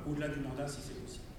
au-delà du mandat si c'est possible.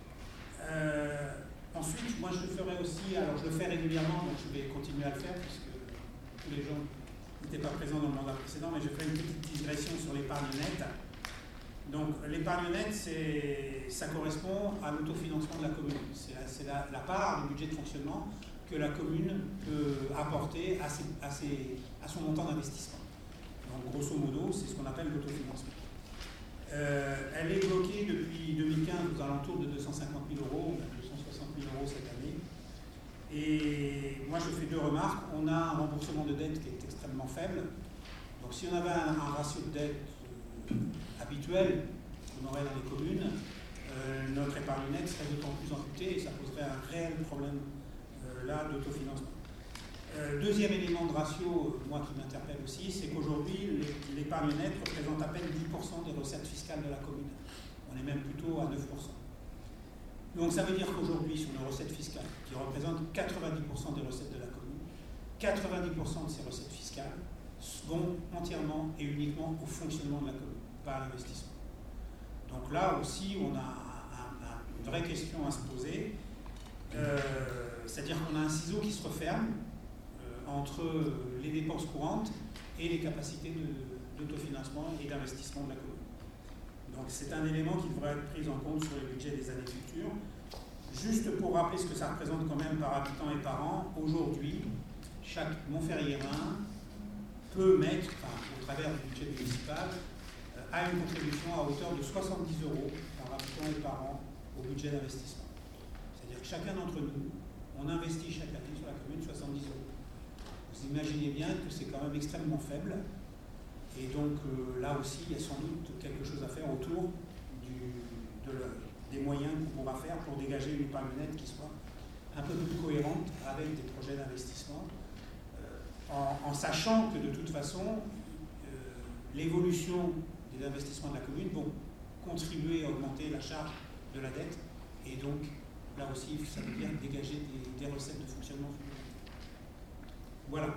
Ensuite, moi je le ferai aussi, alors je le fais régulièrement, donc je vais continuer à le faire puisque tous les gens n'étaient pas présents dans le mandat précédent, mais je ferai une petite digression sur l'épargne nette. Donc l'épargne nette, ça correspond à l'autofinancement de la commune. C'est la part du budget de fonctionnement que la commune peut apporter à son montant d'investissement. Donc grosso modo, c'est ce qu'on appelle l'autofinancement. Elle est bloquée depuis 2015 aux alentours de 250 000 euros, on a 260 000 euros cette année. Et moi je fais deux remarques. On a un remboursement de dette qui est extrêmement faible. Donc si on avait un ratio de dette habituel qu'on aurait dans les communes, notre épargne nette serait d'autant plus amputée et ça poserait un réel problème là d'autofinancement. Deuxième élément de ratio, moi qui m'interpelle aussi, c'est qu'aujourd'hui l'épargne nette représente à peine 10% des recettes fiscales de la commune. On est même plutôt à 9%. Donc ça veut dire qu'aujourd'hui sur nos recettes fiscales, qui représentent 90% des recettes de la commune, 90% de ces recettes fiscales vont entièrement et uniquement au fonctionnement de la commune, pas à l'investissement. Donc là aussi, on a une vraie question à se poser. C'est-à-dire qu'on a un ciseau qui se referme entre les dépenses courantes et les capacités d'autofinancement et d'investissement de la commune. Donc c'est un élément qui devrait être pris en compte sur les budgets des années futures. Juste pour rappeler ce que ça représente quand même par habitant et par an, aujourd'hui, chaque Montferriérain peut mettre, au travers du budget municipal, à une contribution à hauteur de 70 € par habitant et par an au budget d'investissement. C'est-à-dire que chacun d'entre nous, on investit chaque année sur la commune 70 €. Vous imaginez bien que c'est quand même extrêmement faible. Et donc là aussi, il y a sans doute quelque chose à faire autour des moyens qu'on pourra faire pour dégager une épargne nette qui soit un peu plus cohérente avec des projets d'investissement, en sachant que de toute façon, l'évolution des investissements de la commune vont contribuer à augmenter la charge de la dette, et donc là aussi, ça veut dire dégager des recettes de fonctionnement. Voilà.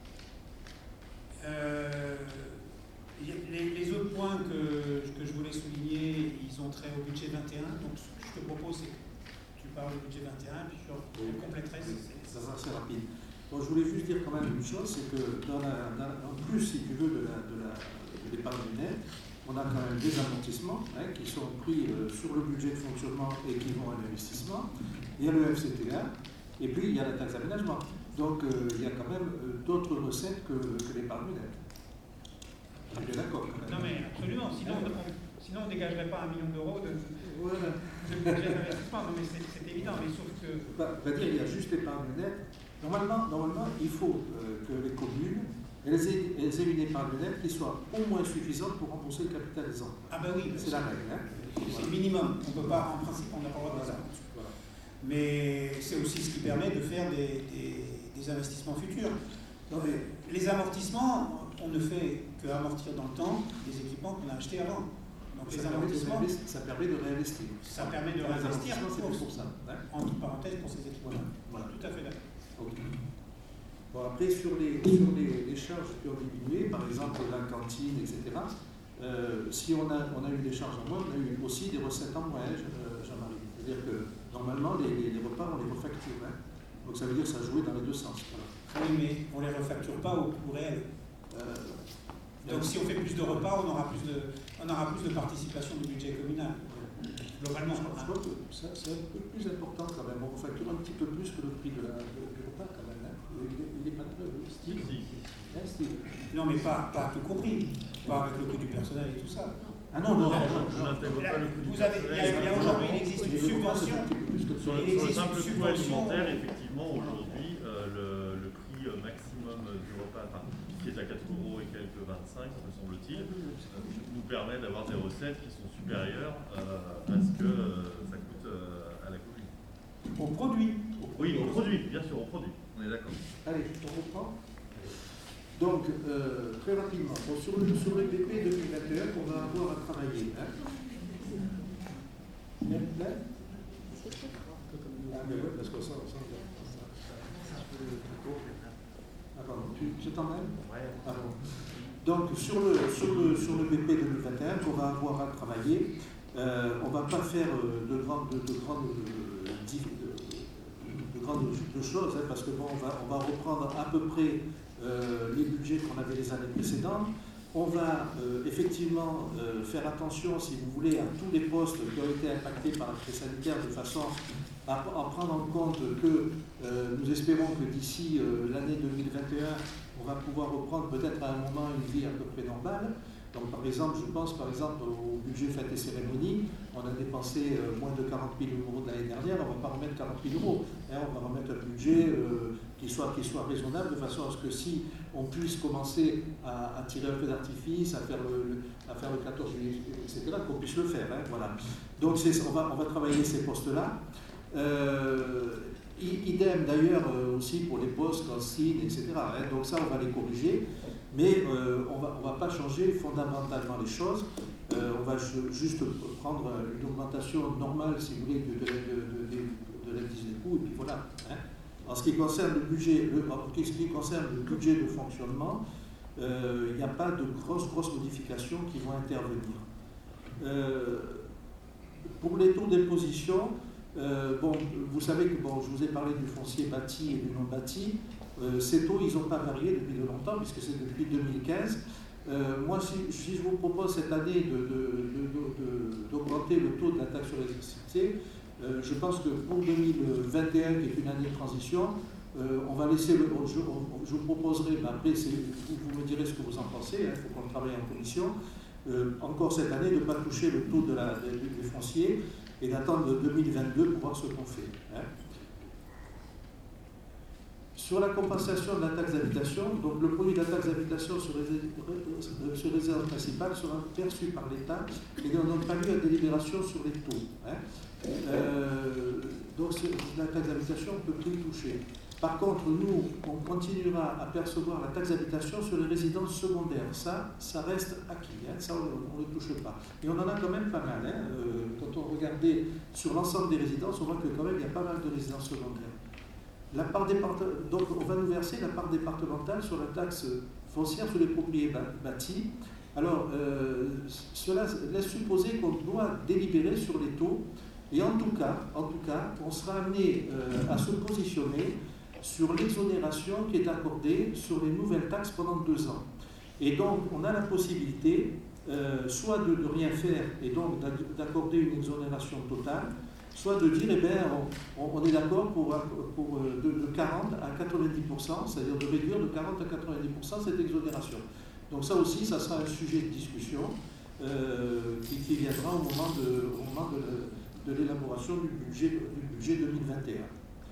Les autres points que je voulais souligner, ils ont trait au budget 21. Donc ce que je te propose, c'est que tu parles du budget 21, puis je compléterai. Ça sera assez rapide. Bon, je voulais juste dire quand même une chose, c'est que en plus, si tu veux, de l'épargne nette, on a quand même des amortissements qui sont pris sur le budget de fonctionnement et qui vont à l'investissement. Il y a le FCTR, et puis il y a la taxe d'aménagement. Donc il y a quand même d'autres recettes que l'épargne nette. Je suis bien d'accord. Non mais absolument, sinon on ne dégagerait pas 1 million d'euros de budget d'investissement. Non mais c'est évident, mais sauf que... On va dire il y a juste l'épargne nette. Normalement, il faut que les communes elles aient une épargne nette qui soit au moins suffisante pour rembourser le capital des emprunts. Ah ben oui, c'est la règle. C'est le minimum. On peut pas, en principe, on n'a pas le droit de faire ça. Voilà. Mais c'est aussi ce qui permet de faire des investissements futurs. Donc, les amortissements, on ne fait qu'amortir dans le temps des équipements qu'on a achetés avant. Donc les amortissements, ça permet de réinvestir. Ça permet de réinvestir. C'est pour ça. Entre parenthèses pour ces équipements. Voilà. Tout à fait d'accord. Okay. Bon, après, sur les charges qui ont diminué, par exemple la cantine, etc., si on a eu des charges en moins, on a eu aussi des recettes en moins, Jean-Marie. C'est-à-dire que normalement, les repas, on les refacture. Donc ça veut dire que ça jouait dans les deux sens. Voilà. Oui, mais on ne les refacture pas au coût réel. Donc si on fait plus de repas, on aura plus de participation du budget communal. Globalement, je crois que c'est un peu plus important quand même. On refacture un petit peu plus que le prix du repas quand même. Il n'est pas très style. Non, mais pas tout compris. Pas avec le coût du personnel et tout ça. Ah non, je n'intègre pas le coût du personnel. Il y a aujourd'hui, il existe une subvention. Sur le simple coût alimentaire, effectivement, aujourd'hui, le prix maximum du repas, qui est à 4 € et quelques 25, me semble-t-il, nous permet d'avoir des recettes qui sont supérieures à ce que ça coûte à la commune. Au produit. Oui, au produit, bien sûr, au produit. On est d'accord. Allez, on reprend. Donc, très rapidement, bon, sur le BP 2021 qu'on va avoir à travailler. Ah, mais oui, parce que ça ah, pardon, tu t'emmènes? Ah, bon. Donc, sur le BP 2021 qu'on va avoir à travailler, On ne va pas faire de grandes choses, hein, parce que bon, on va reprendre à peu près les budgets qu'on avait les années précédentes. On va effectivement faire attention, si vous voulez, à tous les postes qui ont été impactés par la crise sanitaire, de façon à prendre en compte que nous espérons que d'ici l'année 2021, on va pouvoir reprendre peut-être à un moment une vie à peu près normale. Donc par exemple, je pense par exemple au budget fêtes et cérémonies, on a dépensé moins de 40 000 euros de l'année dernière, on ne va pas remettre 40 000 euros. Hein, on va remettre un budget qui soit raisonnable, de façon à ce que si on puisse commencer à tirer un peu d'artifice, à faire le 14 juillet, etc., qu'on puisse le faire. Hein, voilà. Donc on va travailler ces postes-là. Idem d'ailleurs aussi pour les postes, consignes, etc. Hein, donc ça, on va les corriger. Mais on va pas changer fondamentalement les choses. On va juste prendre une augmentation normale, si vous voulez, de l'indice des coûts, et puis voilà. Hein. En ce qui concerne le budget de fonctionnement, il n'y a pas de grosses modifications qui vont intervenir. Pour les taux d'imposition, vous savez que je vous ai parlé du foncier bâti et du non bâti. Ces taux, ils n'ont pas varié depuis de longtemps, puisque c'est depuis 2015. Moi, si je vous propose cette année d'augmenter le taux de la taxe sur l'électricité, je pense que pour 2021, qui est une année de transition, on va laisser je vous proposerai, mais après vous me direz ce que vous en pensez, il faut qu'on travaille en commission, encore cette année de ne pas toucher le taux du foncier et d'attendre 2022 pour voir ce qu'on fait. Hein. Sur la compensation de la taxe d'habitation, donc le produit de la taxe d'habitation sur résidence principale sera perçu par l'État et n'a donc pas lieu à délibération sur les taux. Hein. Donc la taxe d'habitation ne peut plus y toucher. Par contre, nous, on continuera à percevoir la taxe d'habitation sur les résidences secondaires. Ça reste acquis, hein. Ça on ne le touche pas. Et on en a quand même pas mal. Hein. Quand on regardait sur l'ensemble des résidences, on voit que quand même il y a pas mal de résidences secondaires. Donc on va nous verser la part départementale sur la taxe foncière sur les propriétés bâties. Alors, cela laisse supposer qu'on doit délibérer sur les taux. Et en tout cas, on sera amené à se positionner sur l'exonération qui est accordée sur les nouvelles taxes pendant 2 ans. Et donc, on a la possibilité soit de rien faire et donc d'accorder une exonération totale, soit de dire, on est d'accord de 40 à 90%, c'est-à-dire de réduire de 40 à 90% cette exonération. Donc ça aussi, ça sera un sujet de discussion qui viendra au moment de l'élaboration du budget 2021.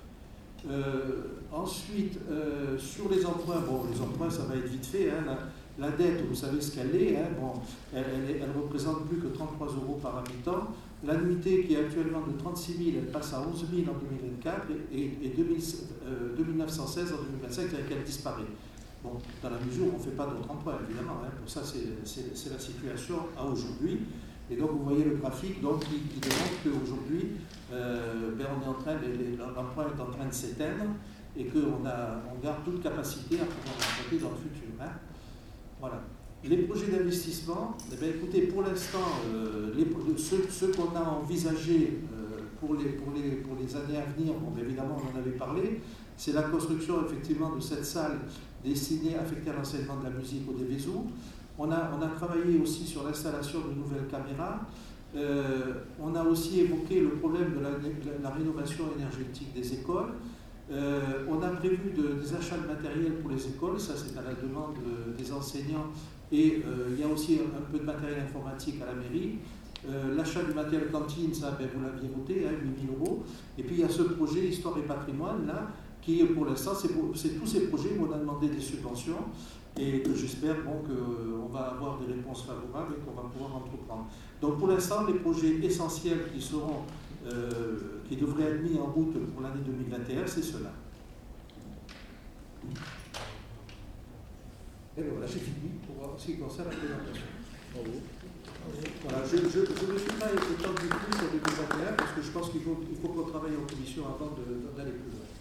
Ensuite, sur les emprunts, les emprunts, ça va être vite fait. Hein, la dette, vous savez ce qu'elle est. Hein, elle représente plus que 33 € par habitant. L'annuité qui est actuellement de 36 000, elle passe à 11 000 en 2024 et 2916 en 2025, c'est-à-dire qu'elle disparaît. Bon, dans la mesure où on ne fait pas d'autres emprunts, évidemment. Hein, pour ça, c'est la situation à aujourd'hui. Et donc, vous voyez le graphique donc, qui démontre qu'aujourd'hui, l'emprunt est en train de s'éteindre et qu'on garde toute capacité à pouvoir emprunter dans le futur. Hein. Voilà. Les projets d'investissement, écoutez, pour l'instant, ceux qu'on a envisagés pour les années à venir, évidemment, on en avait parlé, c'est la construction effectivement de cette salle destinée, affectée à l'enseignement de la musique au Dévézou. On a travaillé aussi sur l'installation de nouvelles caméras. On a aussi évoqué le problème de la rénovation énergétique des écoles. On a prévu des achats de matériel pour les écoles, ça c'est à la demande des enseignants, et il y a aussi un peu de matériel informatique à la mairie. L'achat du matériel cantine, ça vous l'aviez voté, hein, 8 000 €. Et puis il y a ce projet Histoire et Patrimoine, là, qui pour l'instant, c'est tous ces projets où on a demandé des subventions, et que j'espère qu'on va avoir des réponses favorables et qu'on va pouvoir entreprendre. Donc pour l'instant, les projets essentiels qui devraient être mis en route pour l'année 2021, c'est cela. Et bien voilà, j'ai fini pour ce qui concerne la présentation. Bravo. Voilà, je ne me suis pas étendu plus sur 2021 parce que je pense qu'il faut qu'on travaille en commission avant d'aller plus loin.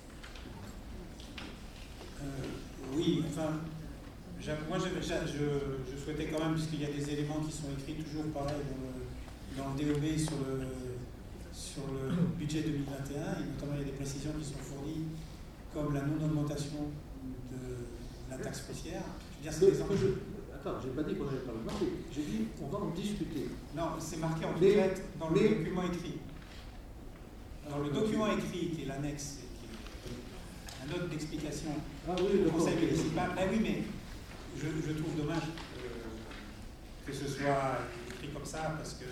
Oui, enfin, moi je souhaitais quand même, puisqu'il y a des éléments qui sont écrits toujours pareil dans le DOB sur le budget 2021, et notamment il y a des précisions qui sont fournies, comme la non-augmentation de la taxe foncière. Je veux dire, c'est des enjeux. Attends, j'ai pas dit qu'on n'avait pas le marqué. J'ai dit on va en discuter. Non, c'est marqué en fait dans le document écrit. Dans le document écrit, qui est l'annexe, qui est la note d'explication du conseil municipal. Ah oui, mais je trouve dommage que ce soit écrit comme ça, parce que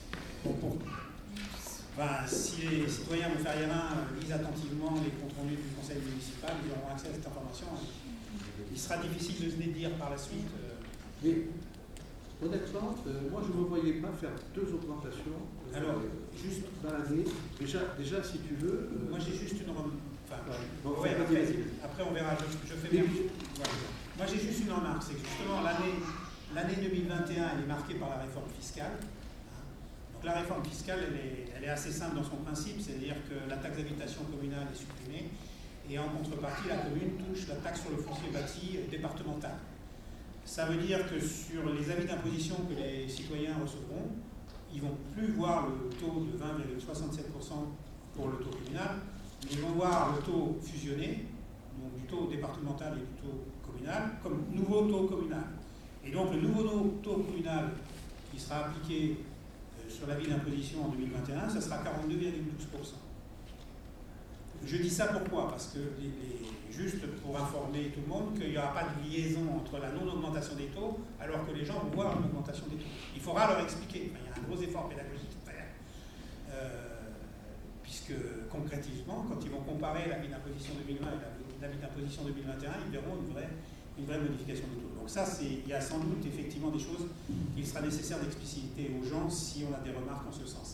si les citoyens montferriérains lisent attentivement les comptes rendus du conseil municipal, ils auront accès à cette information. Il sera difficile de se les dire par la suite. Mais honnêtement, moi je ne me voyais pas faire 2 augmentations juste dans l'année. Déjà, si tu veux. Moi j'ai juste une remarque. Après on verra. Je fais bien. Voilà. Moi j'ai juste une remarque, c'est que justement l'année 2021 elle est marquée par la réforme fiscale. Donc la réforme fiscale elle est assez simple dans son principe, c'est-à-dire que la taxe d'habitation communale est supprimée et en contrepartie la commune touche la taxe sur le foncier bâti départemental. Ça veut dire que sur les avis d'imposition que les citoyens recevront, ils ne vont plus voir le taux de 20,67% pour le taux communal, mais ils vont voir le taux fusionné, donc du taux départemental et du taux communal, comme nouveau taux communal. Et donc le nouveau taux communal qui sera appliqué sur l'avis d'imposition en 2021, ça sera 42,12%. Je dis ça pourquoi? Parce que, juste pour informer tout le monde, qu'il n'y aura pas de liaison entre la non-augmentation des taux, alors que les gens vont voir l'augmentation des taux. Il faudra leur expliquer. Enfin, il y a un gros effort pédagogique à faire. Puisque, concrètement, quand ils vont comparer l'avis d'imposition 2020 et l'avis d'imposition 2021, ils verront une vraie modification des taux. Donc ça, il y a sans doute effectivement des choses qu'il sera nécessaire d'expliciter aux gens si on a des remarques en ce sens.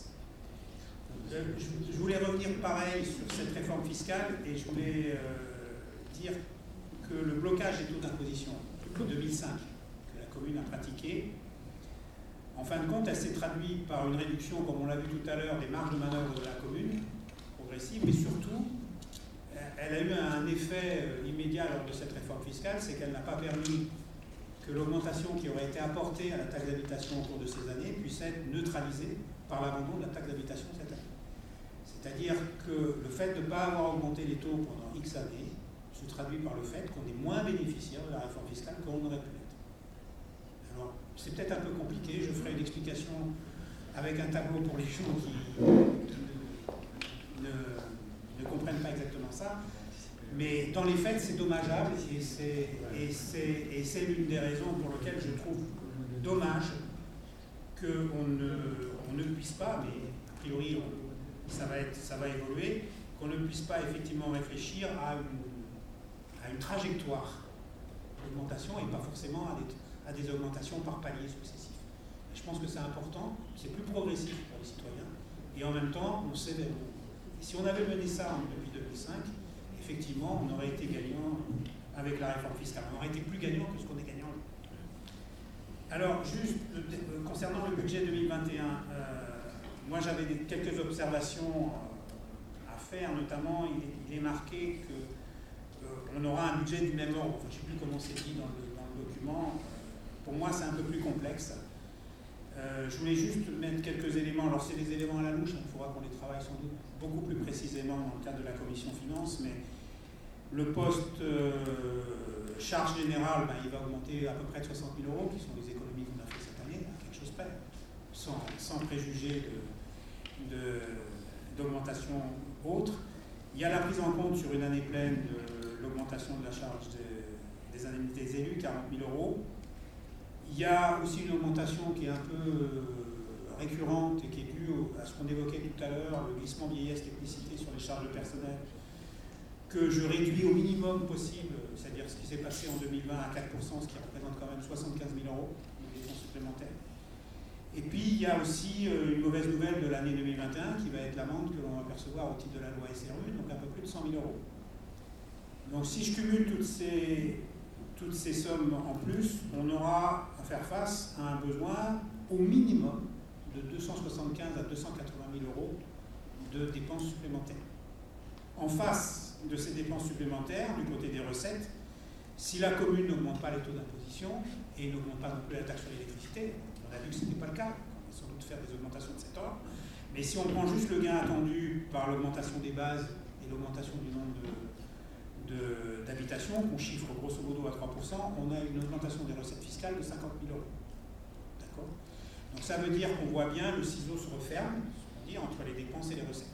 Je voulais revenir pareil sur cette réforme fiscale et je voulais dire que le blocage des taux d'imposition de 2005 que la commune a pratiqué, en fin de compte, elle s'est traduite par une réduction, comme on l'a vu tout à l'heure, des marges de manœuvre de la commune, progressive, mais surtout, elle a eu un effet immédiat lors de cette réforme fiscale, c'est qu'elle n'a pas permis que l'augmentation qui aurait été apportée à la taxe d'habitation au cours de ces années puisse être neutralisée par l'abandon de la taxe d'habitation cette année. C'est-à-dire que le fait de ne pas avoir augmenté les taux pendant X années se traduit par le fait qu'on est moins bénéficiaire de la réforme fiscale qu'on aurait pu être. Alors, c'est peut-être un peu compliqué, je ferai une explication avec un tableau pour les gens qui ne comprennent pas exactement ça, mais dans les faits, c'est dommageable et c'est l'une des raisons pour lesquelles je trouve dommage qu'on ne puisse pas, mais a priori, ça va évoluer, qu'on ne puisse pas effectivement réfléchir à une trajectoire d'augmentation et pas forcément à des augmentations par paliers successifs. Et je pense que c'est important, c'est plus progressif pour les citoyens, et en même temps, on sait vers où. Si on avait mené ça depuis 2005, effectivement, on aurait été gagnant avec la réforme fiscale. On aurait été plus gagnant que ce qu'on est gagnant. Alors, juste concernant le budget 2021, moi j'avais quelques observations à faire, notamment il est marqué qu'on aura un budget du même ordre. Enfin, je ne sais plus comment c'est dit dans le document. Pour moi, c'est un peu plus complexe. Je voulais juste mettre quelques éléments. Alors, c'est des éléments à la louche, il faudra qu'on les travaille sans doute beaucoup plus précisément dans le cadre de la commission finances, mais le poste charge générale, il va augmenter à peu près de 60 000 €, qui sont les économies qu'on a fait cette année, quelque chose près, sans préjuger d'augmentation autre. Il y a la prise en compte sur une année pleine de l'augmentation de la charge des indemnités des élus, 40 000 €. Il y a aussi une augmentation qui est un peu récurrente et qui est due à ce qu'on évoquait tout à l'heure, le glissement vieillesse technicité sur les charges de personnel, que je réduis au minimum possible, c'est-à-dire ce qui s'est passé en 2020 à 4%, ce qui représente quand même 75 000 € de dépenses supplémentaires. Et puis il y a aussi une mauvaise nouvelle de l'année 2021 qui va être l'amende que l'on va percevoir au titre de la loi SRU, donc un peu plus de 100 000 €. Donc si je cumule toutes ces sommes en plus, on aura à faire face à un besoin au minimum de 275 à 280 000 € de dépenses supplémentaires. En face de ces dépenses supplémentaires, du côté des recettes, si la commune n'augmente pas les taux d'imposition et n'augmente pas non plus la taxe sur l'électricité, on a vu que ce n'était pas le cas, sans doute faire des augmentations de cet ordre. Mais si on prend juste le gain attendu par l'augmentation des bases et l'augmentation du nombre d'habitations, qu'on chiffre grosso modo à 3%, on a une augmentation des recettes fiscales de 50 000 €. D'accord ? Donc ça veut dire qu'on voit bien le ciseau se referme, on dit, entre les dépenses et les recettes.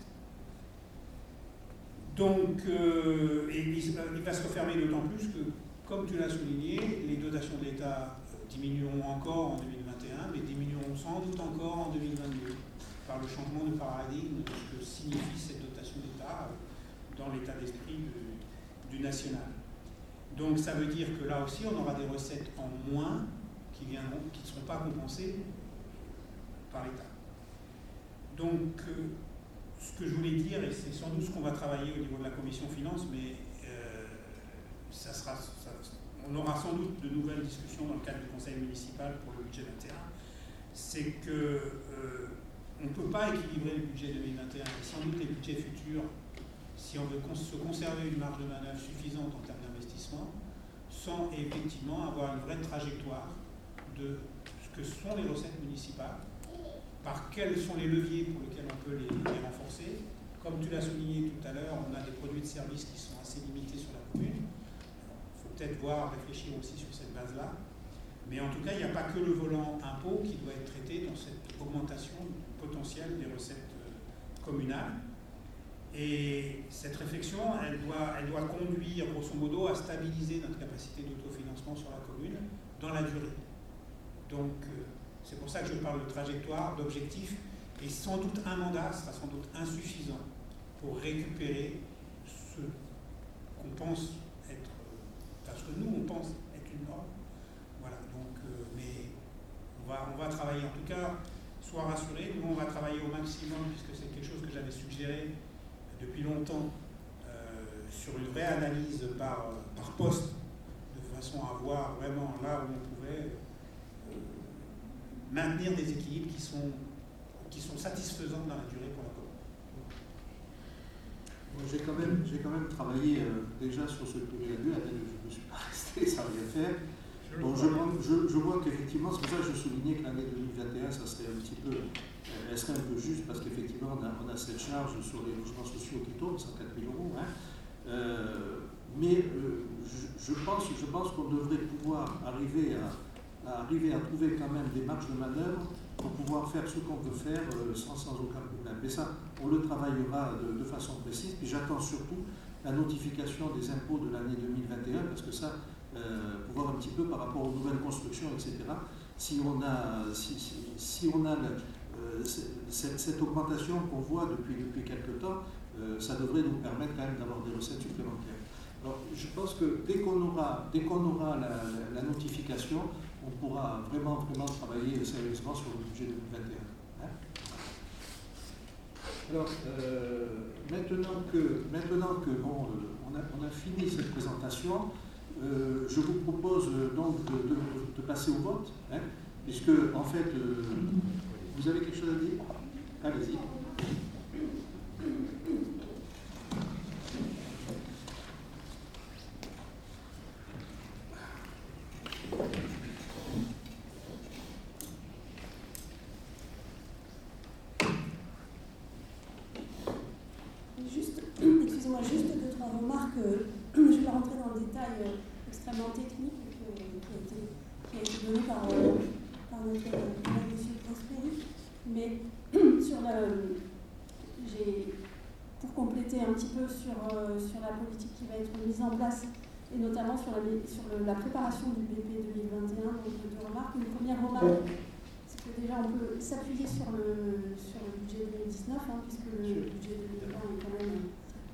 Donc, il va se refermer d'autant plus que, comme tu l'as souligné, les dotations de l'État diminueront encore en 2021, mais diminueront sans doute encore en 2022, par le changement de paradigme de ce que signifie cette dotation d'État dans l'état d'esprit du national. Donc ça veut dire que là aussi, on aura des recettes en moins qui ne seront pas compensées par l'État. Donc, ce que je voulais dire, et c'est sans doute ce qu'on va travailler au niveau de la commission finances, mais on aura sans doute de nouvelles discussions dans le cadre du conseil municipal pour le budget 2021, c'est que on ne peut pas équilibrer le budget 2021 et sans doute les budgets futurs si on veut se conserver une marge de manœuvre suffisante en termes d'investissement, sans effectivement avoir une vraie trajectoire de ce que sont les recettes municipales, par quels sont les leviers pour lesquels on peut les renforcer. Comme tu l'as souligné tout à l'heure, on a des produits de services qui sont assez limités sur la commune. Il faut peut-être réfléchir aussi sur cette base-là. Mais en tout cas, il n'y a pas que le volant impôt qui doit être traité dans cette augmentation potentielle des recettes communales. Et cette réflexion, elle doit conduire, grosso modo, à stabiliser notre capacité d'autofinancement sur la commune dans la durée. Donc, c'est pour ça que je parle de trajectoire, d'objectif, et sans doute un mandat sera sans doute insuffisant pour récupérer ce qu'on pense être, ce que nous on pense être une norme. Voilà, donc, mais on va travailler, en tout cas, sois rassurés, nous on va travailler au maximum, puisque c'est quelque chose que j'avais suggéré depuis longtemps, sur une vraie analyse par poste, de façon à voir vraiment là où on pouvait maintenir des équilibres qui sont satisfaisants dans la durée pour la commune. J'ai quand même travaillé déjà sur ce que j'ai lu, je ne me suis pas resté sans rien faire. Bon, je vois qu'effectivement, c'est pour ça que je soulignais que l'année 2021, ça serait un petit peu, elle serait un peu juste, parce qu'effectivement, on a cette charge sur les logements sociaux qui tombent, 104 000 €. Mais je pense qu'on devrait pouvoir arriver à trouver quand même des marges de manœuvre pour pouvoir faire ce qu'on veut faire sans aucun problème. Mais ça, on le travaillera de façon précise. Puis j'attends surtout la notification des impôts de l'année 2021, parce que ça, pour voir un petit peu par rapport aux nouvelles constructions, etc. Si on a cette augmentation qu'on voit depuis quelque temps, ça devrait nous permettre quand même d'avoir des recettes supplémentaires. Alors, je pense que dès qu'on aura la notification, on pourra vraiment travailler sérieusement sur le budget 2021. Alors, maintenant que on a fini cette présentation, je vous propose donc de passer au vote, puisque en fait, vous avez quelque chose à dire? Allez-y. Excusez-moi, juste 2-3 remarques. Je vais rentrer dans le détail extrêmement technique qui a été donné par notre collègue monsieur Prosperi. Mais pour compléter un petit peu sur la politique qui va être mise en place, et notamment sur la préparation du BP 2021, donc 2 remarques. Une première remarque, c'est que déjà on peut s'appuyer sur le budget 2019, puisque le budget 2020 est quand même,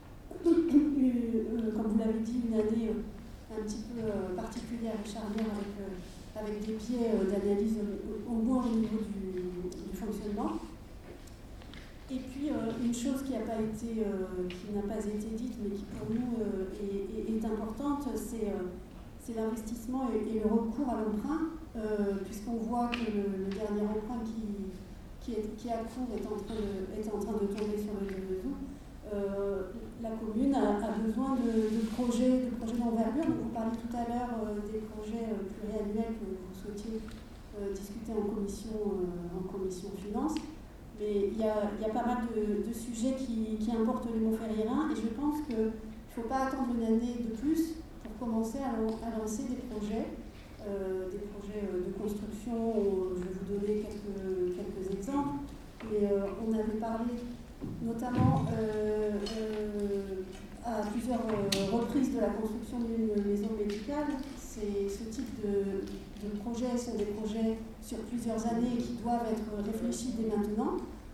comme vous l'avez dit, une année un petit peu particulière et charnière avec des biais d'analyse au moins au niveau du fonctionnement. Et puis une chose qui n'a pas été dite, mais qui pour nous est importante, c'est l'investissement et le recours à l'emprunt, puisqu'on voit que le dernier emprunt qui est à court est en train de tomber sur le 2 août. La commune a besoin de projets d'envergure. Donc vous parliez tout à l'heure des projets pluriannuels que vous souhaitiez discuté en commission finances. Mais il y a pas mal de sujets qui importent les Montferriérains et je pense qu'il ne faut pas attendre une année de plus pour commencer à lancer des projets de construction. Je vais vous donner quelques exemples. Mais on avait parlé notamment à plusieurs reprises de la construction d'une maison médicale. Ce type de projets sont des projets sur plusieurs années qui doivent être réfléchis dès maintenant.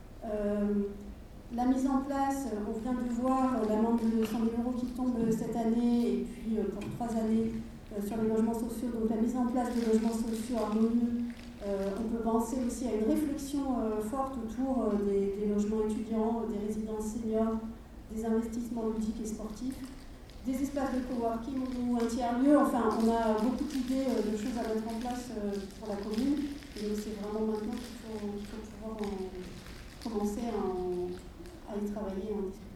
La mise en place, on vient de voir l'amende de 100 000 € qui tombe cette année et puis pour 3 années sur les logements sociaux. Donc la mise en place de logements sociaux harmonieux. On peut penser aussi à une réflexion forte autour des logements étudiants, des résidences seniors, des investissements ludiques et sportifs, des espaces de coworking ou un tiers-lieu. Enfin, on a beaucoup d'idées de choses à mettre en place pour la commune. Et c'est vraiment maintenant qu'il faut pouvoir commencer à y travailler et en discuter.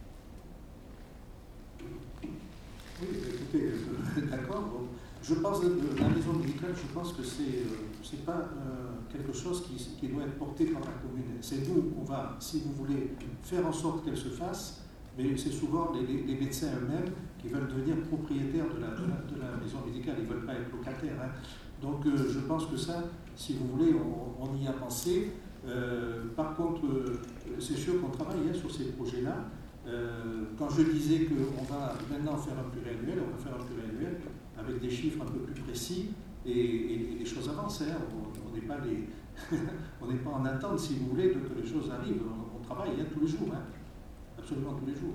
Oui, écoutez, d'accord. Bon. Je pense que la maison médicale, je pense que c'est pas quelque chose qui doit être porté par la commune. C'est nous, on va, si vous voulez, faire en sorte qu'elle se fasse, mais c'est souvent les médecins eux-mêmes qui veulent devenir propriétaires de la maison médicale, ils ne veulent pas être locataires. Hein. Donc je pense que ça, si vous voulez, on y a pensé. Par contre, c'est sûr qu'on travaille sur ces projets-là. Quand je disais qu'on va maintenant faire un pluriannuel, on va faire un pluriannuel avec des chiffres un peu plus précis et les choses avancent. Hein. On n'est pas on n'est pas en attente, si vous voulez, que les choses arrivent. On travaille tous les jours, hein. Absolument tous les jours.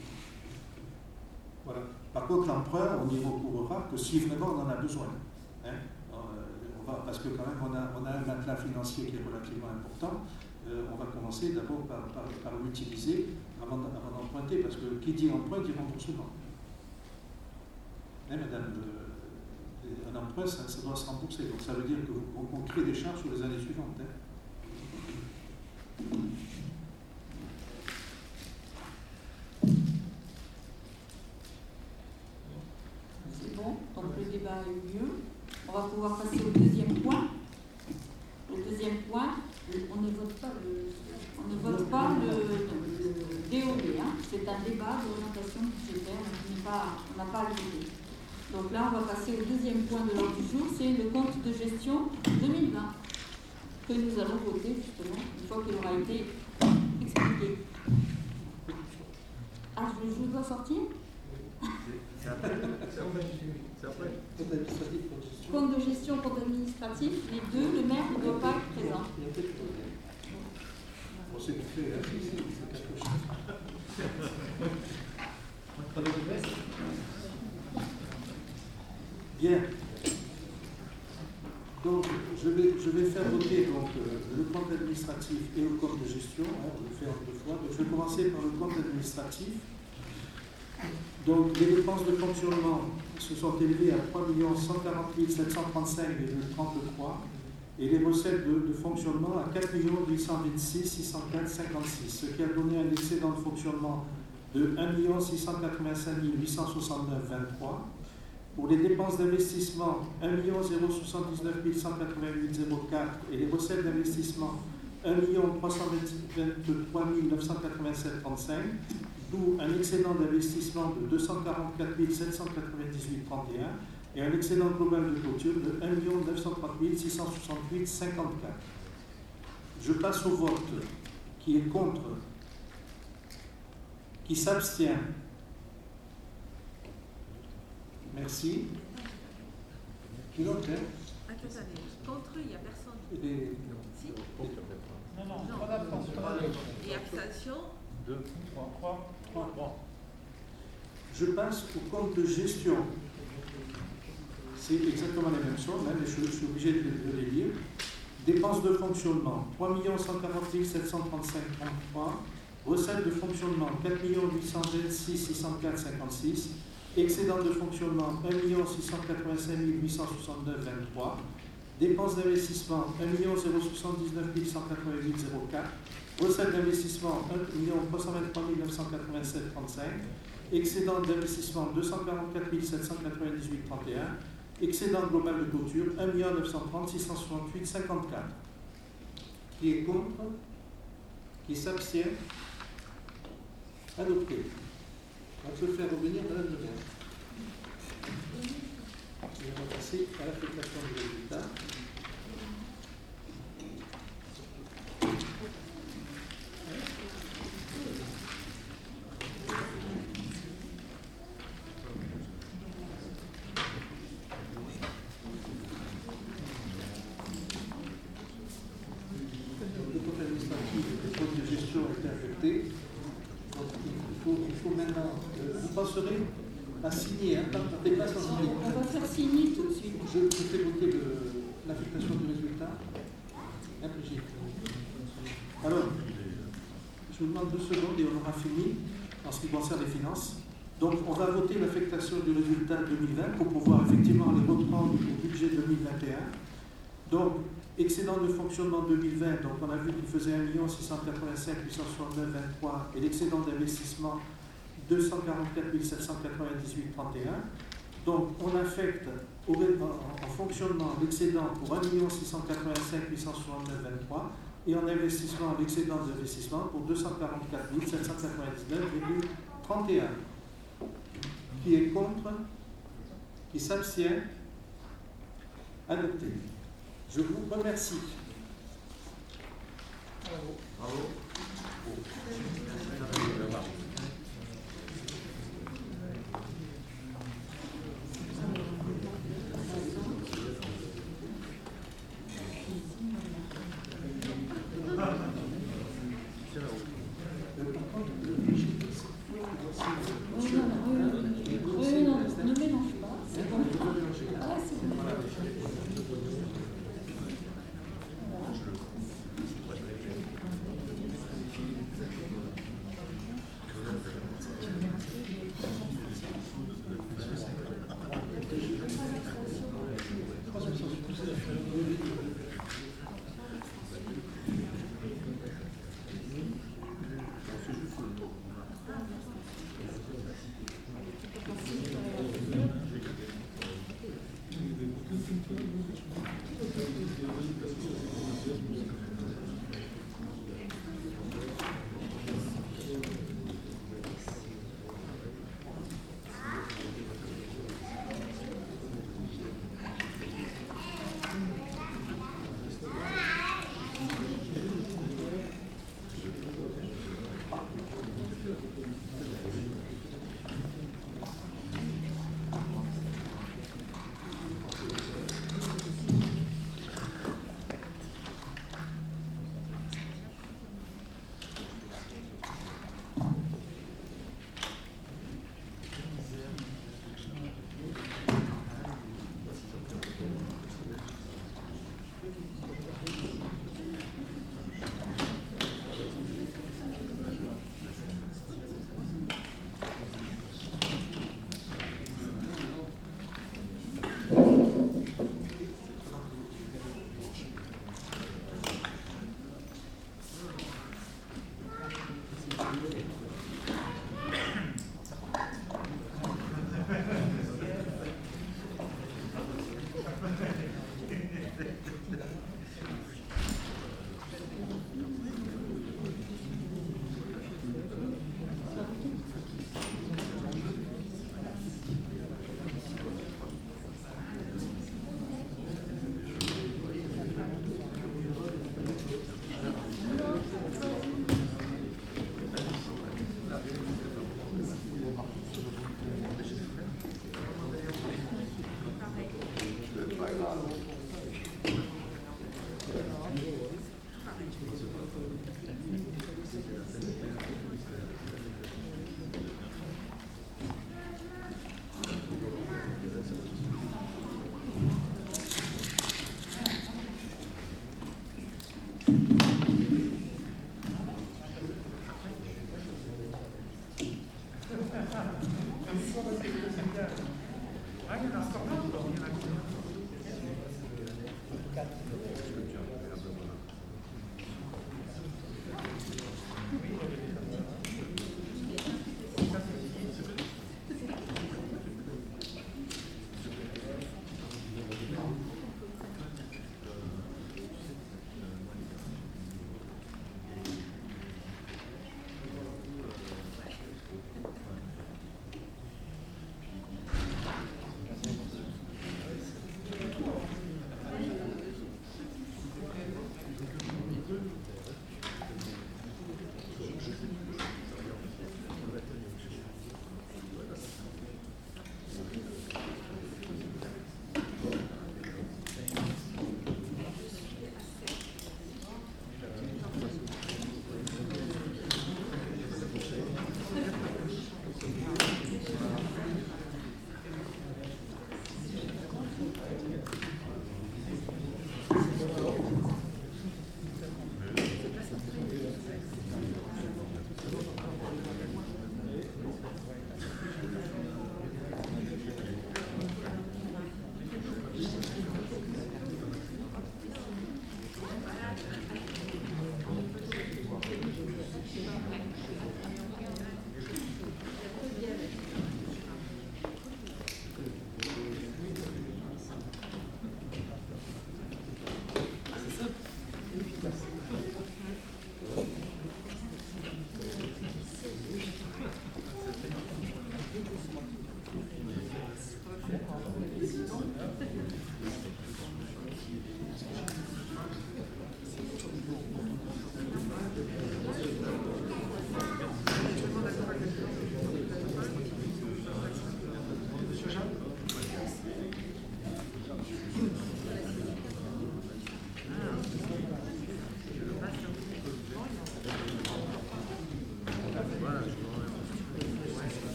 Voilà. Par contre, l'emprunt, on n'y recourra que si vraiment on en a besoin. Hein. Parce que quand même, on a un matelas financier qui est relativement important. On va commencer d'abord par l'utiliser avant d'emprunter, parce que qui dit emprunt dit remboursement. Hein, madame, un emprunt, ça doit se rembourser. Donc ça veut dire qu'on crée des charges sur les années suivantes. Hein. C'est bon, donc le débat a eu lieu. On va pouvoir passer au deuxième point. Le deuxième point, on ne vote pas le DOD. Hein. C'est un débat d'orientation budgétaire, on n'a pas à le voter. Donc là, on va passer au deuxième point de l'ordre du jour, c'est le compte de gestion 2020, que nous allons voter justement, une fois qu'il aura été expliqué. Ah, je dois sortir ? C'est après. Compte de gestion, compte administratif, les deux, le maire ne doit pas être présent. Bon, c'est fait, hein, c'est quelque chose. Bien. Donc, je vais faire voter donc, le compte administratif et le compte de gestion. Hein, je vais le faire en 2 fois. Donc, je vais commencer par le compte administratif. Donc, les dépenses de fonctionnement se sont élevées à 3 148 735,33 et les recettes de fonctionnement à 4 826 604,56, ce qui a donné un excédent de fonctionnement de 1 685 869,23. Pour les dépenses d'investissement, 1 079 188,04 et les recettes d'investissement, 1 323 987,35, d'où un excédent d'investissement de 244 798,31 et un excédent global de clôture de 1 930 668,54. Je passe au vote. Qui est contre? Qui s'abstient? Merci. Qui l'autre, hein? Attendez, contre, il n'y a personne. Si. Non, pas d'abstention. Et abstention? 2, 3. Je passe au compte de gestion. C'est exactement la même chose, hein, mais je suis obligé de les lire. Dépenses de fonctionnement, 3 148 735,33. Recettes de fonctionnement, 4 826 604,56. Excédent de fonctionnement, 1 685 869,23. Dépenses d'investissement, 1 079 188,04. Recettes d'investissement, 1 323 987,35. Excédent d'investissement, 244 798,31. Excédent global de clôture, 1 930 668 54. Qui est contre? Qui s'abstient? Adopté. On peut faire revenir Madame Le Maire. Et on va passer à l'affectation du résultat. Le compte administratif et le compte de gestion ont été affectés. Donc il faut maintenant, vous passerez à signer, partez pas sans signer. On va faire signer tout de suite. Je fais voter l'affectation du résultat. Brigitte. Alors, je vous demande 2 secondes et on aura fini en ce qui concerne les finances. Donc, on va voter l'affectation du résultat 2020 pour pouvoir effectivement les reprendre au budget 2021. Donc, excédent de fonctionnement 2020, donc on a vu qu'il faisait 1 685 869 23 et l'excédent d'investissement 244 798 31. Donc, on affecte en fonctionnement l'excédent pour 1 685 869 23 et en investissement l'excédent d'investissement pour 244 799 31. Qui est contre? Qui s'abstient? Adopté. Je vous remercie. Bravo. Ne mélange pas. C'est bon. Ah, c'est bon.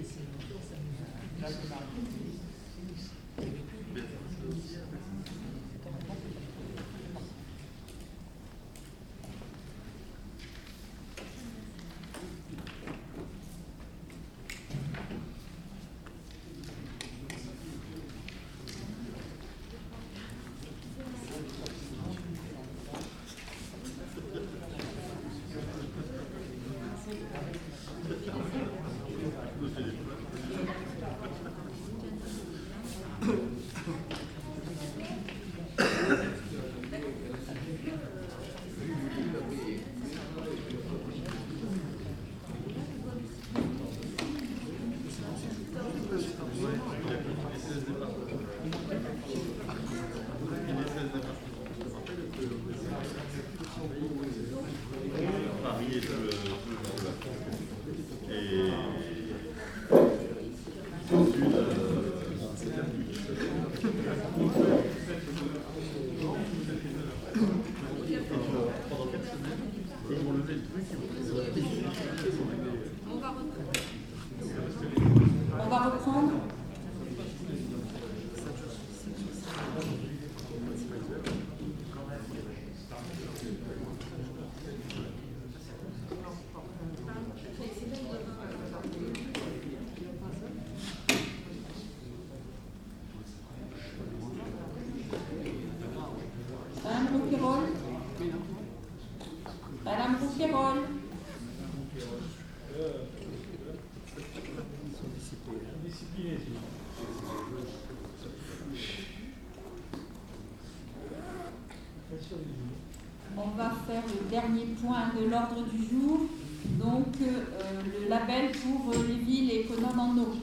On va reprendre. Madame Rouquayrol. On va faire le dernier point de l'ordre du jour, donc le label pour les villes économes en eau.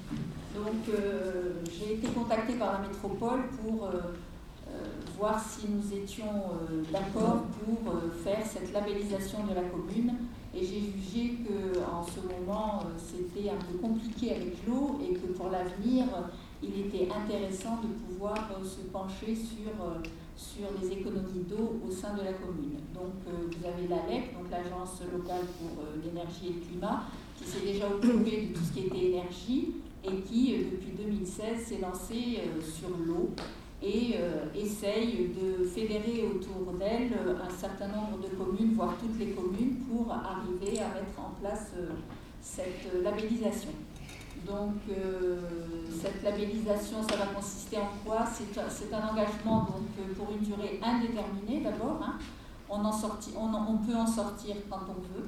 Donc j'ai été contactée par la métropole pour voir si nous étions d'accord pour faire cette labellisation de la commune. Et j'ai jugé qu'en ce moment, c'était un peu compliqué avec l'eau et que pour l'avenir, il était intéressant de pouvoir se pencher sur les économies d'eau au sein de la commune. Donc vous avez l'ALEC, donc l'Agence locale pour l'énergie et le climat, qui s'est déjà occupée de tout ce qui était énergie et qui, depuis 2016, s'est lancée sur l'eau et essaye de fédérer autour d'elle un certain nombre de communes, voire toutes les communes, pour arriver à mettre en place cette labellisation. Donc cette labellisation, ça va consister en quoi? C'est un engagement donc, pour une durée indéterminée d'abord. Hein. On peut en sortir quand on veut.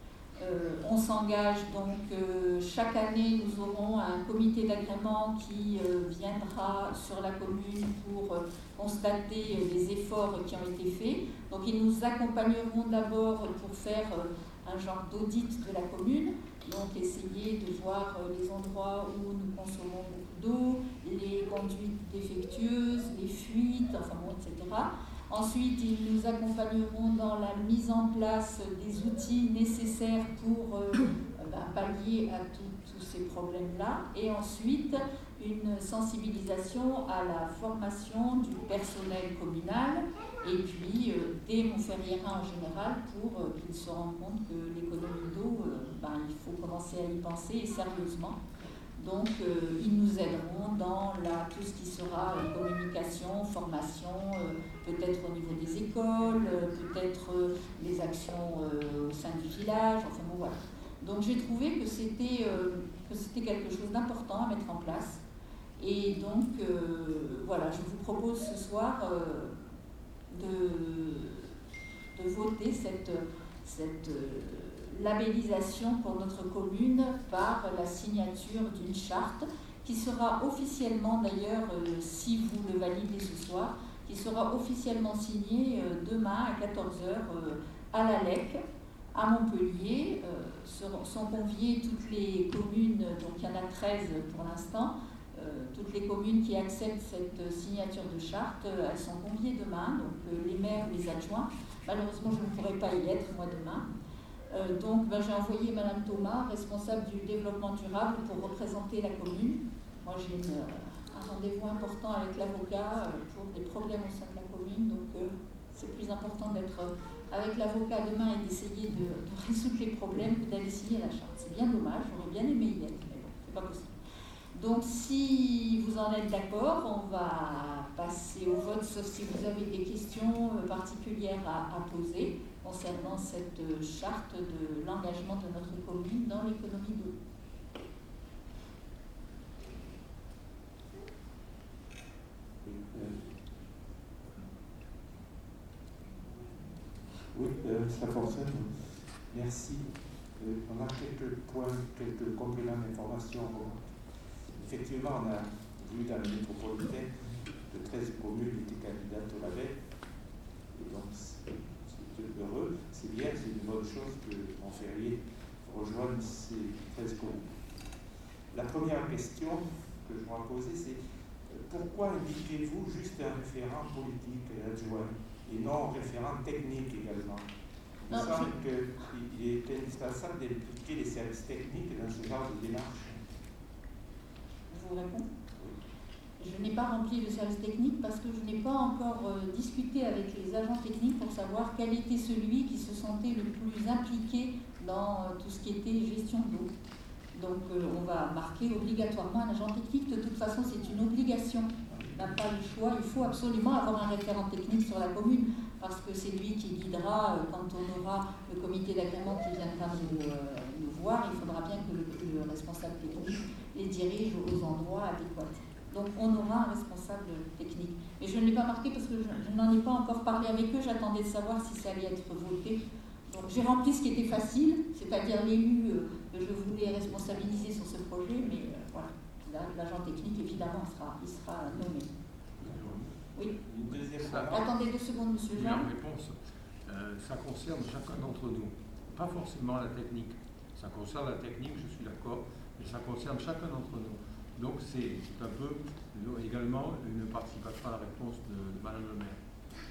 On s'engage donc chaque année, nous aurons un comité d'agrément qui viendra sur la commune pour constater les efforts qui ont été faits. Donc ils nous accompagneront d'abord pour faire un genre d'audit de la commune, donc essayer de voir les endroits où nous consommons beaucoup d'eau, les conduites défectueuses, les fuites, enfin bon, etc. Ensuite, ils nous accompagneront dans la mise en place des outils nécessaires pour pallier à tous ces problèmes-là. Et ensuite, une sensibilisation à la formation du personnel communal et puis des Montferriérains en général pour qu'ils se rendent compte que l'économie d'eau, il faut commencer à y penser sérieusement. Donc, ils nous aideront dans tout ce qui sera communication, formation, peut-être au niveau des écoles, peut-être les actions au sein du village, enfin bon voilà. Donc, j'ai trouvé que c'était quelque chose d'important à mettre en place. Et donc, voilà, je vous propose ce soir de voter cette labellisation pour notre commune par la signature d'une charte qui sera officiellement, d'ailleurs, si vous le validez ce soir, qui sera officiellement signée demain à 14h à l'ALEC, à Montpellier. Sont conviées toutes les communes, donc il y en a 13 pour l'instant, toutes les communes qui acceptent cette signature de charte, elles sont conviées demain, donc les maires, les adjoints. Malheureusement, je ne pourrai pas y être, moi, demain. Donc, j'ai envoyé Madame Thomas, responsable du développement durable, pour représenter la commune. Moi, j'ai un rendez-vous important avec l'avocat pour des problèmes au sein de la commune, donc c'est plus important d'être avec l'avocat demain et d'essayer de résoudre les problèmes que d'aller signer la charte. C'est bien dommage, j'aurais bien aimé y être, mais bon, C'est pas possible. Donc, si vous en êtes d'accord, on va passer au vote, sauf si vous avez des questions particulières à poser concernant cette charte de l'engagement de notre commune dans l'économie de l'eau. Oui, ça fonctionne. Merci. On a quelques points, quelques compléments d'information. Effectivement, on a vu dans le métropolitain que 13 communes étaient candidates au label. Et donc, c'est heureux, c'est bien, c'est une bonne chose que Montferrier rejoigne ces 13 communes. La première question que je vais poser, c'est pourquoi indiquez-vous juste un référent politique adjoint et non un référent technique également? Il me semble qu'il est indispensable d'impliquer les services techniques dans ce genre de démarche. Je vous réponds. Je n'ai pas rempli le service technique parce que je n'ai pas encore discuté avec les agents techniques pour savoir quel était celui qui se sentait le plus impliqué dans tout ce qui était gestion d'eau. Donc on va marquer obligatoirement un agent technique. De toute façon, c'est une obligation. On n'a pas le choix. Il faut absolument avoir un référent technique sur la commune parce que c'est lui qui guidera quand on aura le comité d'agrément qui viendra nous voir. Il faudra bien que le responsable technique les dirige aux endroits adéquats. Donc on aura un responsable technique. Mais je ne l'ai pas marqué parce que je n'en ai pas encore parlé avec eux. J'attendais de savoir si ça allait être voté. Donc j'ai rempli ce qui était facile, c'est-à-dire l'élu que je voulais responsabiliser sur ce projet, mais voilà. L'agent technique, évidemment, il sera nommé. Oui. Attendez 2 secondes, monsieur Jean. Une réponse. Ça concerne chacun d'entre nous, pas forcément la technique. Ça concerne la technique, je suis d'accord, mais ça concerne chacun d'entre nous. Donc c'est un peu également une participation à la réponse de Madame le maire.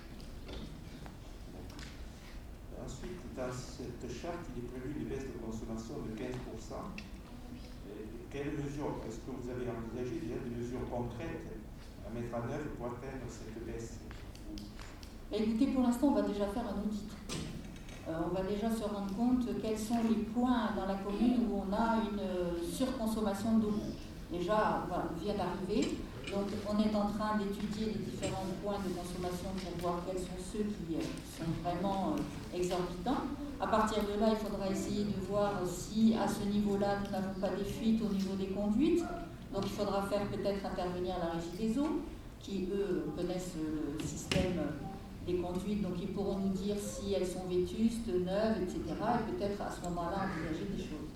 Ensuite, dans cette charte, il est prévu une baisse de consommation de 15%. Quelles mesures, est-ce que vous avez envisagé déjà des mesures concrètes à mettre en œuvre pour atteindre cette baisse? Écoutez, pour l'instant, on va déjà faire un audit. On va déjà se rendre compte quels sont les points dans la commune où on a une surconsommation d'eau. Déjà, voilà, on vient d'arriver, donc on est en train d'étudier les différents points de consommation pour voir quels sont ceux qui sont vraiment exorbitants. À partir de là, il faudra essayer de voir si à ce niveau-là, nous n'avons pas des fuites au niveau des conduites. Donc il faudra faire peut-être intervenir la régie des eaux, qui eux connaissent le système des conduites, donc ils pourront nous dire si elles sont vétustes, neuves, etc. Et peut-être à ce moment-là envisager des choses.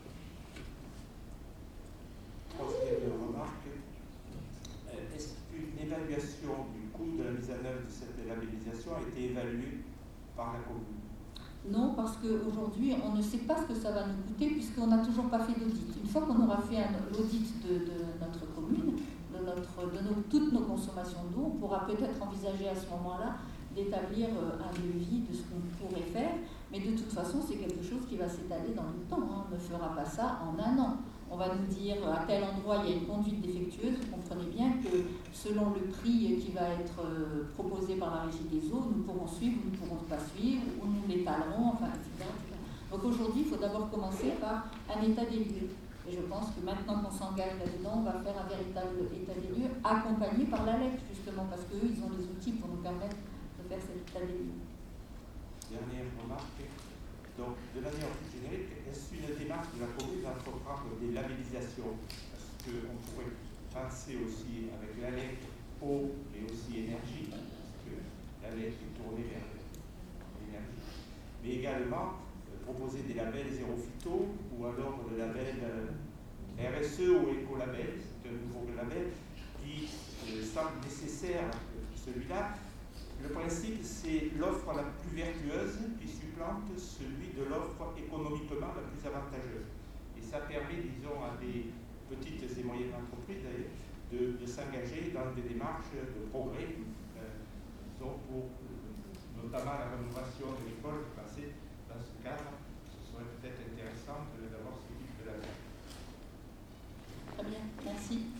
Troisième remarque, est-ce qu'une évaluation du coût de la mise en œuvre de cette labellisation a été évaluée par la commune? Non, parce qu'aujourd'hui, on ne sait pas ce que ça va nous coûter puisqu'on n'a toujours pas fait d'audit. Une fois qu'on aura fait l'audit de notre commune, toutes nos consommations d'eau, on pourra peut-être envisager à ce moment-là d'établir un devis de ce qu'on pourrait faire. Mais de toute façon, c'est quelque chose qui va s'étaler dans le temps. On ne fera pas ça en un an. On va nous dire à tel endroit il y a une conduite défectueuse. Vous comprenez bien que selon le prix qui va être proposé par la régie des eaux, nous pourrons suivre ou nous ne pourrons pas suivre, ou nous l'étalerons, enfin, etc. Donc aujourd'hui, il faut d'abord commencer par un état des lieux. Et je pense que maintenant qu'on s'engage là-dedans, on va faire un véritable état des lieux, accompagné par la LEC, justement, parce qu'eux, ils ont les outils pour nous permettre de faire cet état des lieux. Dernière remarque. Donc, de manière plus générique, est-ce une démarche de la commune d'entreprendre des labellisations? Parce qu'on pourrait penser aussi avec la LEC eau et aussi énergie, parce que la LEC est tournée vers l'énergie. Mais également, proposer des labels zéro phyto ou alors le label RSE ou écolabel, c'est un nouveau label qui semble nécessaire, celui-là. Le principe, c'est l'offre la plus vertueuse qui supplante celui de l'offre économiquement la plus avantageuse. Et ça permet, disons, à des petites et moyennes entreprises d'ailleurs, de s'engager dans des démarches de progrès, disons, pour notamment la rénovation de l'école. Je pensais, dans ce cadre, ce serait peut-être intéressant d'avoir ce type de label. Très bien, merci.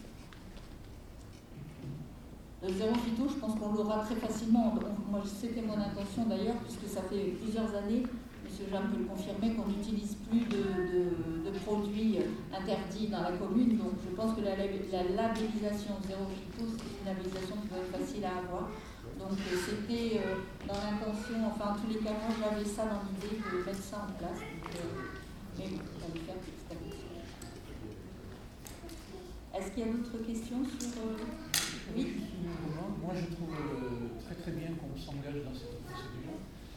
Le zéro phyto, je pense qu'on l'aura très facilement. Moi, c'était mon intention d'ailleurs, puisque ça fait plusieurs années, je me M. Jean peut le confirmer, qu'on n'utilise plus de produits interdits dans la commune. Donc je pense que la labellisation zéro phyto, c'est une labellisation qui doit être facile à avoir. Donc c'était dans l'intention, enfin en tous les cas, moi j'avais ça dans l'idée de mettre ça en place. Mais bon, on va le faire petit à petit. Est-ce qu'il y a d'autres questions sur... Oui. Moi je trouve très très bien qu'on s'engage dans cette procédure.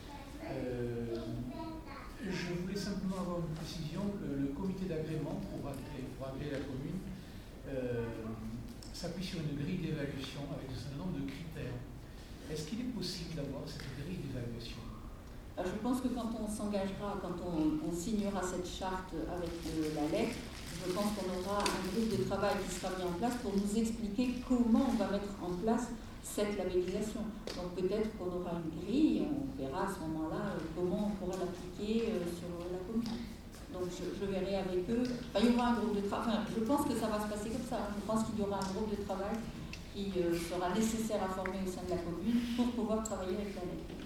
Je voulais simplement avoir une précision que le comité d'agrément pour agréer la commune s'appuie sur une grille d'évaluation avec un certain nombre de critères. Est-ce qu'il est possible d'avoir cette grille d'évaluation? Je pense que quand on s'engagera, quand on signera cette charte avec la lettre, je pense qu'on aura un groupe de travail qui sera mis en place pour nous expliquer comment on va mettre en place cette labellisation. Donc peut-être qu'on aura une grille, on verra à ce moment-là comment on pourra l'appliquer sur la commune. Donc je verrai avec eux. Enfin, il y aura un groupe de travail. Enfin, je pense que ça va se passer comme ça. Je pense qu'il y aura un groupe de travail qui sera nécessaire à former au sein de la commune pour pouvoir travailler avec la lettre.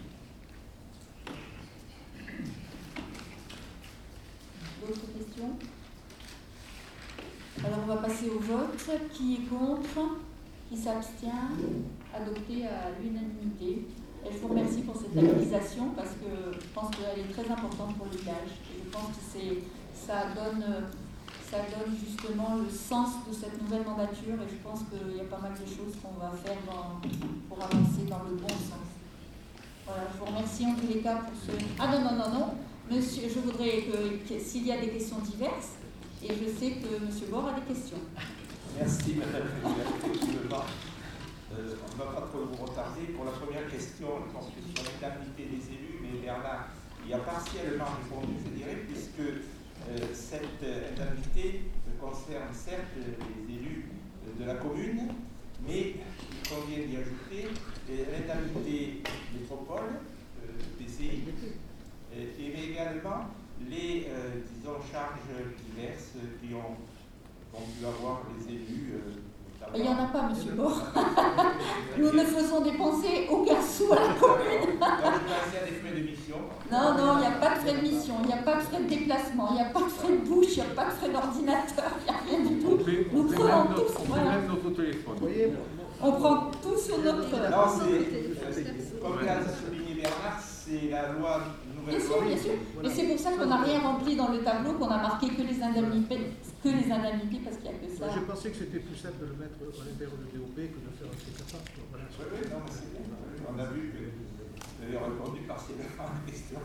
D'autres questions? Alors on va passer au vote. Qui est contre? Qui s'abstient? Adopté à l'unanimité. Et je vous remercie pour cette labellisation parce que je pense qu'elle est très importante pour le village. Et je pense que ça donne justement le sens de cette nouvelle mandature et je pense qu'il y a pas mal de choses qu'on va faire pour avancer dans le bon sens. Voilà, je vous remercie en tous les cas pour ce... Ah non. Monsieur, je voudrais que s'il y a des questions diverses, et je sais que M. Bord a des questions. Merci Madame la on ne va pas trop vous retarder. Pour la première question, je pense que sur l'indemnité des élus, mais Bernard y a partiellement répondu, je dirais, puisque cette indemnité concerne certes les élus de la commune, mais il convient d'y ajouter l'indemnité métropole, PCI, et également les charges diverses qui ont pu avoir les élus. Il n'y en a pas, M. Bord. Nous ne faisons dépenser aucun sou à la commune. Donc, je pensais à des frais de mission. Non, il n'y a pas de frais de mission, il n'y a pas de frais de déplacement, il n'y a pas de frais de bouche, il n'y a pas de frais d'ordinateur, il n'y a rien du tout. Nous prenons tous. Même notre téléphone. On prend tout sur notre. Non, comme l'a souligné Bernard, c'est la loi nouvelle. Bien sûr. Et c'est pour ça qu'on n'a rien rempli dans le tableau, qu'on a marqué que les indemnités parce qu'il n'y a que ça. Je pensais que c'était plus simple de le mettre à l'intérieur du DOP que de faire un truc à part. Voilà. Oui, non, mais c'est bien. On a vu que vous avez répondu partiellement à la question.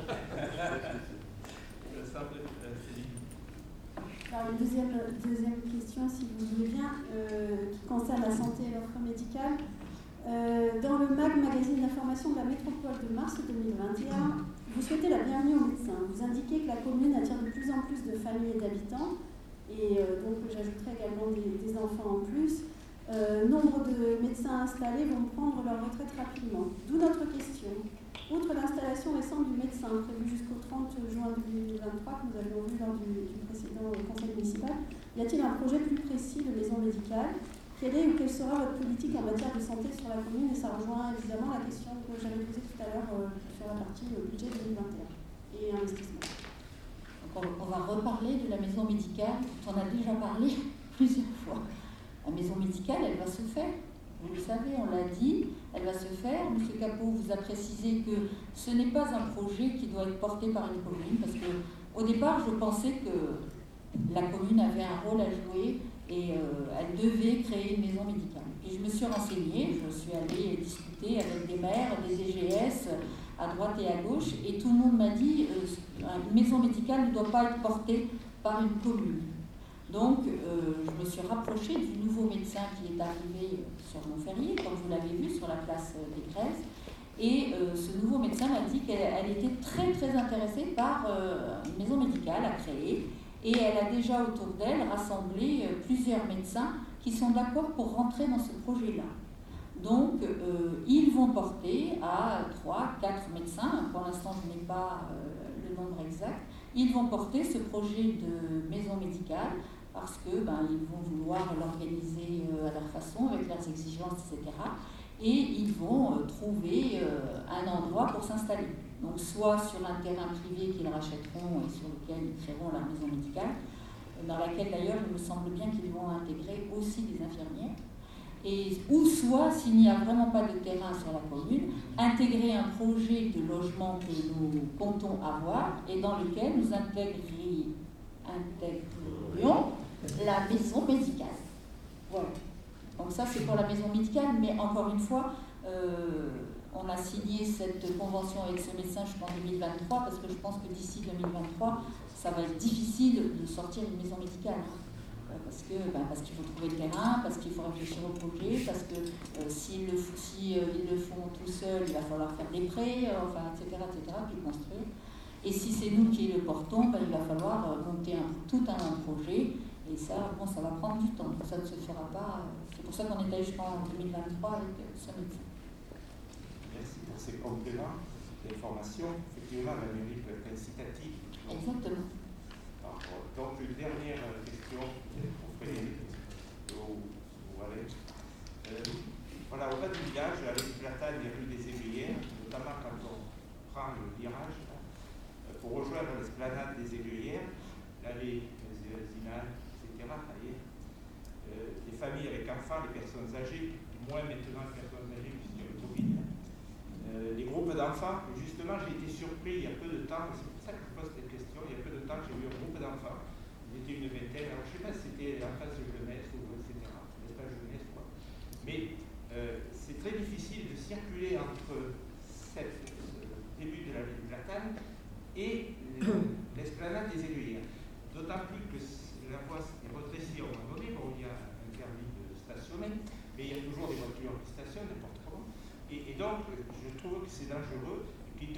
Alors, une deuxième question, si vous voulez bien, qui concerne la santé et l'offre médicale. Dans le MAG, magazine d'information de la métropole de mars 2021, vous souhaitez la bienvenue aux médecins. Vous indiquez que la commune attire de plus en plus de familles et d'habitants, et donc j'ajouterai également des enfants en plus. Nombre de médecins installés vont prendre leur retraite rapidement. D'où notre question. Outre l'installation récente du médecin prévue jusqu'au 30 juin 2023, que nous avions vu lors du précédent conseil municipal, y a-t-il un projet plus précis de maison médicale? Quelle est ou quelle sera votre politique en matière de santé sur la commune? Et ça rejoint évidemment la question que j'avais posée tout à l'heure sur la partie budget 2021 et investissement. Donc on va reparler de la maison médicale, dont on a déjà parlé plusieurs fois. La maison médicale, elle va se faire. Vous le savez, on l'a dit, elle va se faire. M. Capot vous a précisé que ce n'est pas un projet qui doit être porté par une commune, parce qu'au départ, je pensais que la commune avait un rôle à jouer et elle devait créer une maison médicale. Et je me suis renseignée, je suis allée discuter avec des maires, des DGS, à droite et à gauche, et tout le monde m'a dit une maison médicale ne doit pas être portée par une commune. Donc, je me suis rapprochée du nouveau médecin qui est arrivé sur Montferrier, comme vous l'avez vu, sur la place des Grèzes. Et ce nouveau médecin m'a dit qu'elle était très très intéressée par une maison médicale à créer. Et elle a déjà autour d'elle rassemblé plusieurs médecins qui sont d'accord pour rentrer dans ce projet-là. Donc, ils vont porter à 3-4 médecins, pour l'instant je n'ai pas le nombre exact, ils vont porter ce projet de maison médicale parce que ils vont vouloir l'organiser à leur façon, avec leurs exigences, etc. et ils vont trouver un endroit pour s'installer. Donc soit sur un terrain privé qu'ils rachèteront et sur lequel ils créeront leur maison médicale, dans laquelle d'ailleurs il me semble bien qu'ils vont intégrer aussi des infirmières, ou soit, s'il n'y a vraiment pas de terrain sur la commune, intégrer un projet de logement que nous comptons avoir et dans lequel nous intégrerions la maison médicale. Voilà. Donc ça c'est pour la maison médicale, mais encore une fois, on a signé cette convention avec ce médecin jusqu'en 2023, parce que je pense que d'ici 2023, ça va être difficile de sortir une maison médicale. Parce qu'il faut trouver le terrain, parce qu'il faut réfléchir au projet, parce que s'ils le font tout seuls, il va falloir faire des prêts, etc., puis construire. Et si c'est nous qui le portons, il va falloir monter tout un projet. Et ça, ça va prendre du temps. Ça ne se fera pas. C'est pour ça qu'on est allé jusqu'en 2023 avec ce médecin. Merci pour ces compléments d'information. Effectivement, la mairie peut être incitative. Exactement. Donc, une dernière question pour Frédéric ou Alex. Voilà, au bas du village, à l'Est Platane et rue des Aiguillères, notamment quand on prend le virage, pour rejoindre l'esplanade des Aiguillères, l'allée Zinal, etc., les familles avec enfants, les personnes âgées, moins maintenant les personnes âgées puisqu'il y a le Covid, les groupes d'enfants. Justement, j'ai été surpris il y a peu de temps, c'est pour ça que je pose cette question, il y a peu de temps j'ai vu un groupe d'enfants, ils étaient une vingtaine, alors je ne sais pas si c'était l'enfance de jeunesse ou etc., l'espace jeunesse quoi. Mais c'est très difficile de circuler entre le début de la ville de Platane et l'esplanade des Aiguillères. D'autant plus que la voie est retrécie à un moment donné, bon, il y a un permis de stationner, mais il y a toujours des voitures qui stationnent n'importe comment. Et donc, je trouve que c'est dangereux, on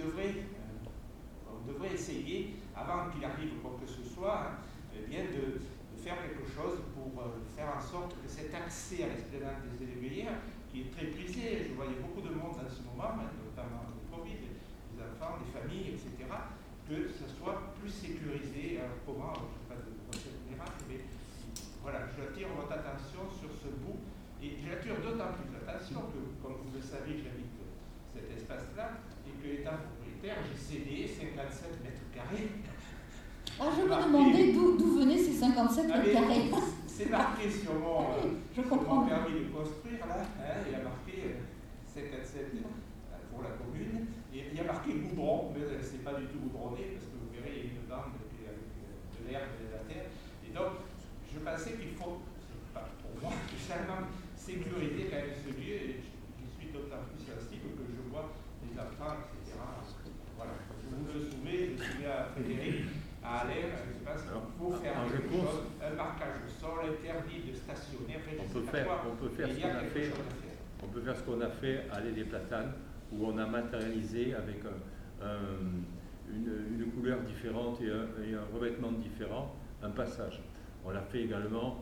devrait essayer, avant qu'il arrive quoi que ce soit, de faire quelque chose pour faire en sorte que cet accès à l'esplanade des Aiguillères, qui est très prisé, je voyais beaucoup de monde en ce moment, notamment le Covid, les enfants, les familles, etc., que ce soit plus sécurisé. Alors comment, je ne sais pas de recette miracle, mais voilà, j'attire votre attention sur ce bout, et j'attire d'autant plus l'attention que, comme vous le savez, j'habite cet espace-là, et que étant propriétaire, j'ai cédé 57 mètres carrés. Ah, je me demandais d'où venaient ces 57 mètres carrés. C'est marqué sur mon permis de construire, là, il y a marqué 57 pour la commune, et il y a marqué goudron, mais c'est pas du tout goudronné, parce que vous verrez, il y a une bande avec de l'herbe et de la terre. Et donc, je pensais qu'il faut, pour moi, spécialement sécuriser quand même ce lieu, et je suis d'autant plus sensible que je vois les enfants, etc. Voilà, je vous le soumets, je soumets à Frédéric, à Alain, je pense qu'il faut faire quelque chose, un marquage au sol, interdit de stationner, on peut faire ce qu'on a fait à l'allée des Platanes, où on a matérialisé avec une couleur différente et un revêtement différent, un passage. On l'a fait également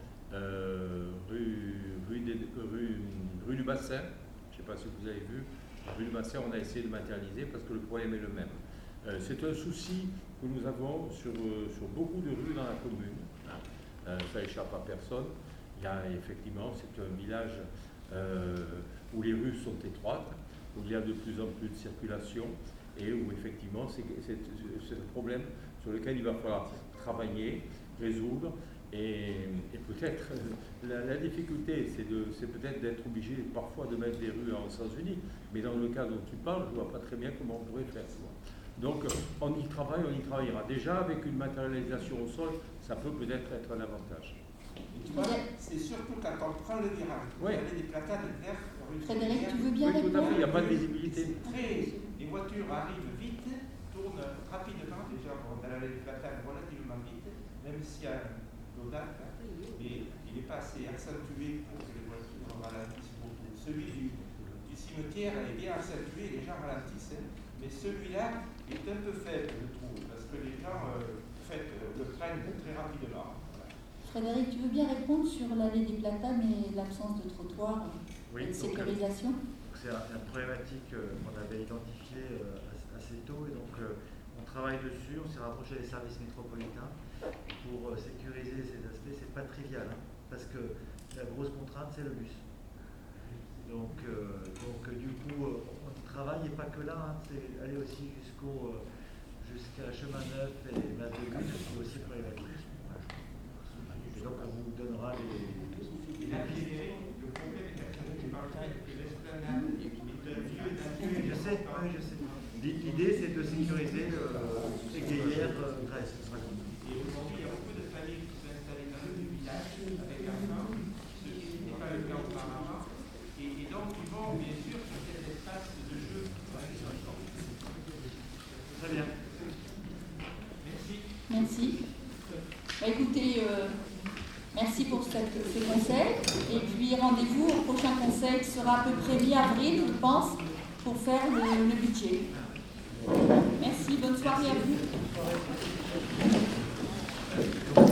rue du Bassin, je ne sais pas si vous avez vu, rue du Bassin, on a essayé de matérialiser parce que le problème est le même. C'est un souci que nous avons sur beaucoup de rues dans la commune. Ça échappe à personne. Il y a effectivement, c'est un village où les rues sont étroites, où il y a de plus en plus de circulation et où effectivement c'est un problème sur lequel il va falloir travailler, résoudre. Et peut-être la difficulté, c'est peut-être d'être obligé parfois de mettre des rues en sens unique. Mais dans le cas dont tu parles, je ne vois pas très bien comment on pourrait faire. Donc on y travaillera. Déjà avec une matérialisation au sol, ça peut peut-être être un avantage. Tu vois, c'est surtout quand on prend le virage. Vous avez des platanes vertes. Frédéric, tu veux bien répondre? Tout à fait, il n'y a pas de visibilité. Les voitures arrivent vite, tournent rapidement, déjà dans l'allée des platanes relativement vite, même s'il y a un dodate, mais il n'est pas assez accentué pour que les voitures ralentissent beaucoup. Celui du cimetière est bien accentué, les gens ralentissent, mais celui-là est un peu faible, je trouve, parce que les gens le prennent très rapidement. Frédéric, tu veux bien répondre sur l'allée des Platanes et l'absence de trottoir et de sécurisation? C'est une problématique qu'on avait identifiée assez tôt, et donc on travaille dessus, on s'est rapproché des services métropolitains pour sécuriser ces aspects. C'est pas trivial, parce que la grosse contrainte, c'est le bus. Donc du coup, on travaille, et pas que là, hein, c'est aller aussi jusqu'à Chemin Neuf et Place de Lune, c'est aussi problématique. Et donc on vous donnera les... Et l'accélérer, le problème est que l'esplanade est un lieu Je sais, oui, je sais. L'idée, c'est de sécuriser les Gaillères Grèce. Et aujourd'hui, il y a beaucoup de familles qui sont installées dans le village avec enfants, ce qui n'est pas le cas auparavant. Et donc, ils vont bien sûr sur cet espace de jeu. Très bien. Merci. Merci. Bah, écoutez, merci pour ce conseil. Et puis rendez-vous au prochain conseil qui sera à peu près mi-avril, je pense, pour faire le budget. Merci, bonne soirée à vous.